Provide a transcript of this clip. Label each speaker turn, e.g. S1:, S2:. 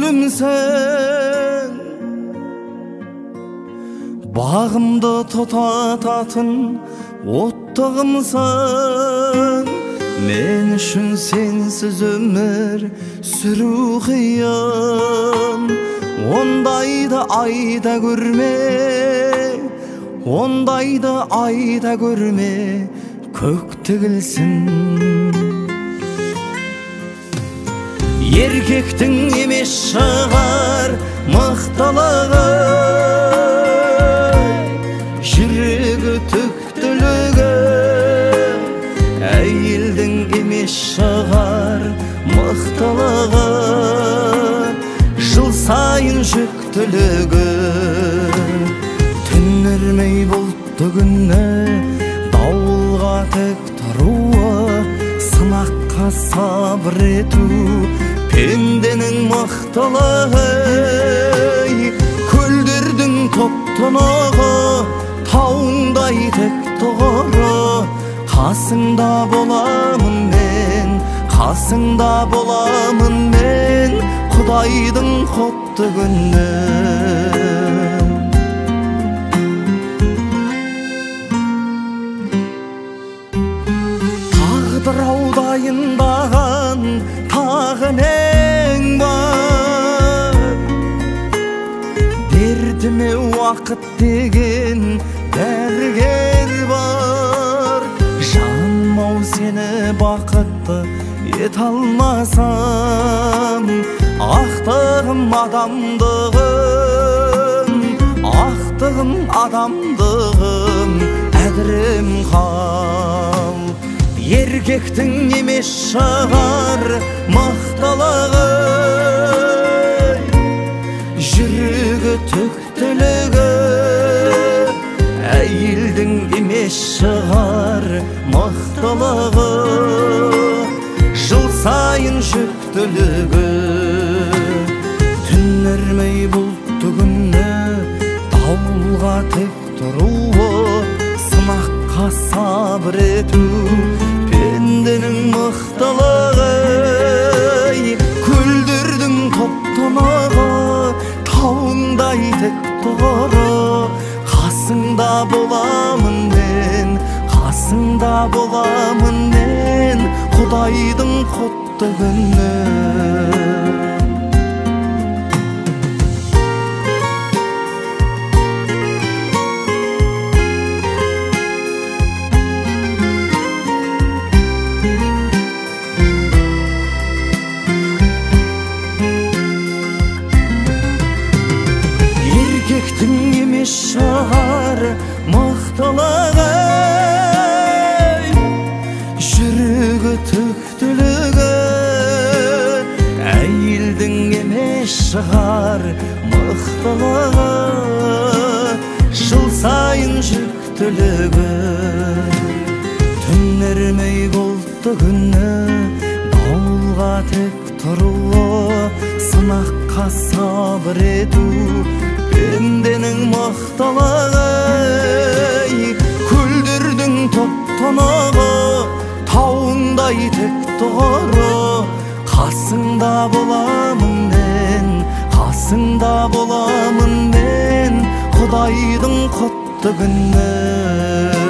S1: гүлімсің, бағымды тұтататын оттығымсың. Мен үшін сенсіз өмір сүру қиын. Ондайды айда көрме, ондайды айда көрме, көк тігілсін. Еркектің емес шығар мықтылығы, жүрегі түктілігі. Әйелдің емес шығар мықтылығы, жыл сайын жүктілігі. Түнермей бұлтты күні дауылға тік тұруы, сынаққа сабыр ету пенденің мықтылығы. Көлдердің топтынығы, тауындай тік тұғыры. Қасыңда боламын мен, қасыңда боламын мен, Құдайдың құтты күні. Тағдыр аудайындаған тағы нең бар, дертіме уақыт деген дәрігер бар. Жаным-ау, сені бақытты ете алмасам, ақтығым адамдығым, ақтығым адамдығым әдірім қал. Еркектің емес шығар мықтылығы, жүрегі түктілігі. Әйелдің емес шығар мықтылығы, жыл сайын жүктілігі. Түнермей бұлтты күні дауылға тік тұруы, сынаққа сабыр ету пенденің мықтылығы. Көлдердің топтынығы, тауындай тік тұғыры. Қасыңда боламын мен, қасыңда боламын мен, Құдайдың құтты күні. Еркектің емес шығар мықтылығы, жүрегі түктілігі. Әйелдің емес шығар мықтылығы, жыл сайын жүктілігі. Түнермей бұлтты күні дауылға тік тұруы, сынаққа сабыр ету пенденің мықтылығы. Көлдердің топтынығы, тауындай тік тұғыры. Қасыңда боламын мен, қасыңда боламын мен, Құдайдың құтты күні.